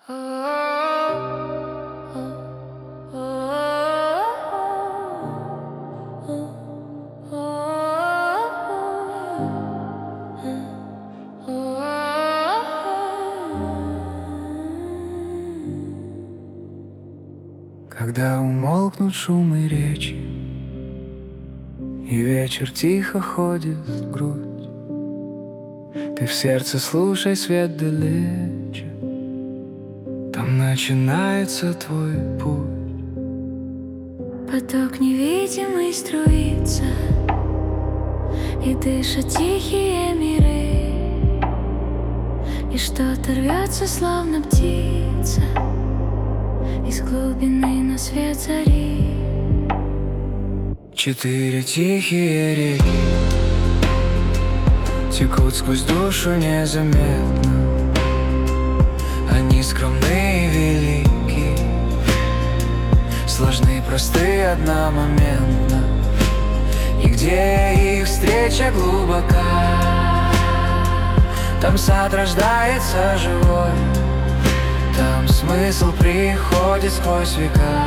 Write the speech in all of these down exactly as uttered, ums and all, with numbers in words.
Когда умолкнут шумы речи, и вечер тихо ходит в грудь, ты в сердце слушай свет далече, там начинается твой путь. Поток невидимый струится и дышат тихие миры, и что-то рвется, словно птица, из глубины на свет зари. Четыре тихие реки текут сквозь душу незаметно. Они скромны и велики, сложны, просты одномоментно. И где их встреча глубока, там сад рождается живой, там смысл приходит сквозь века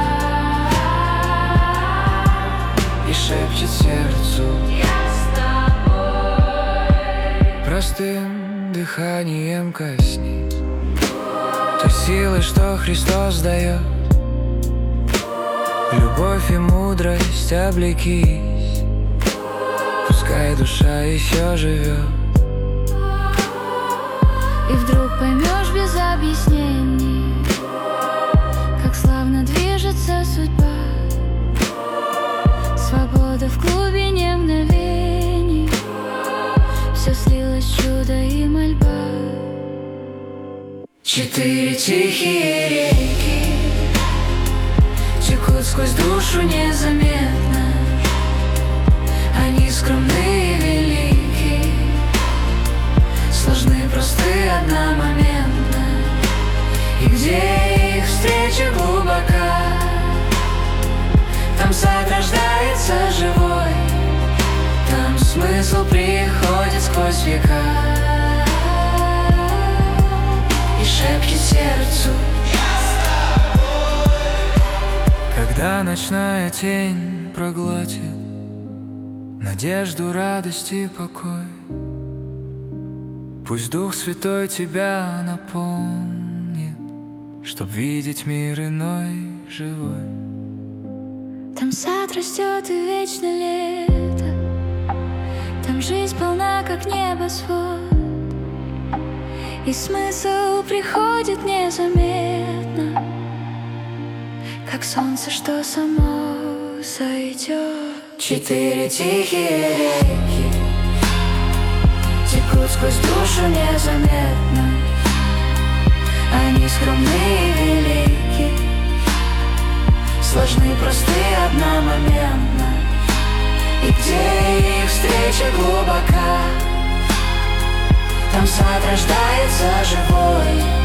и шепчет сердцу: я с тобой. Простым дыханием косни той силы, что Христос дает. Любовь и мудрость облекись, пускай душа еще живет. И вдруг поймешь без объяснений, как славно движется судьба. Свобода в глубине мгновений, все слилось чудо и мольба. Четыре тихие реки текут сквозь душу незаметно. Они скромны и велики, сложны, просты одномоментно. И где их встреча глубока, там сад рождается живой, там смысл приходит сквозь века и шепчет сердцу: я с тобой. Когда ночная тень проглотит надежду, радость и покой, пусть Дух Святой тебя наполнит, чтоб видеть мир иной живой. Там сад растет и вечно лето, там жизнь полна, как небосвод, и смысл приходит незаметно, как солнце, что само сойдет. Четыре тихие реки текут сквозь душу незаметно. Они скромны и велики, сложны, просты одномоментно. И где их встреча глубока, там сад рождается живой,